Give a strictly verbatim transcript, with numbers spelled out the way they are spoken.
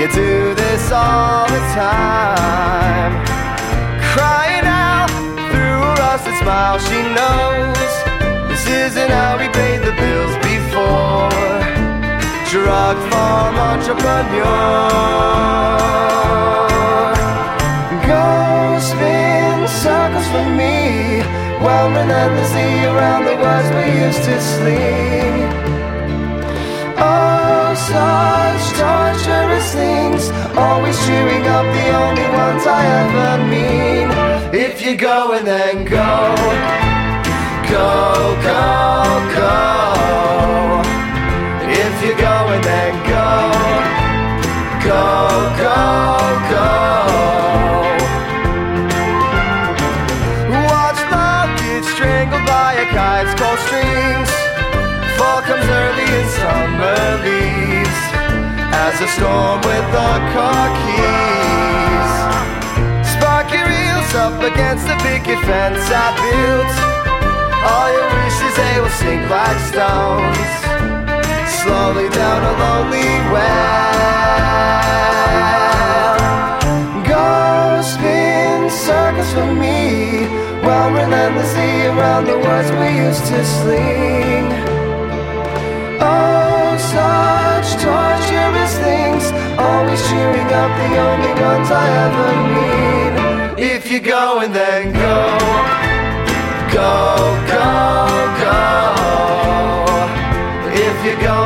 do this all the time. Crying out through a rusted smile, she knows this isn't how we paid the bills before. Drug farm entrepreneur. Go spin circles for me, while relentlessly around the words we used to sling. Oh, such torturous things, always cheering up the only ones I ever mean. If you're going, then go, go, go, go. If you're going, then go, go, go, go. Watch love get strangled by a kite's cold strings. Fall comes early in summer leaves, as a storm with the car keys. Spark your heels up against the picket fence I built. All your wishes, they will sink like stones, slowly down a lonely well. Go spin circles for me, while relentlessly around the words we used to sling. Oh, such torturous things, always cheering up the only ones I ever mean. If you're going, then go, go, go, go. If you're going,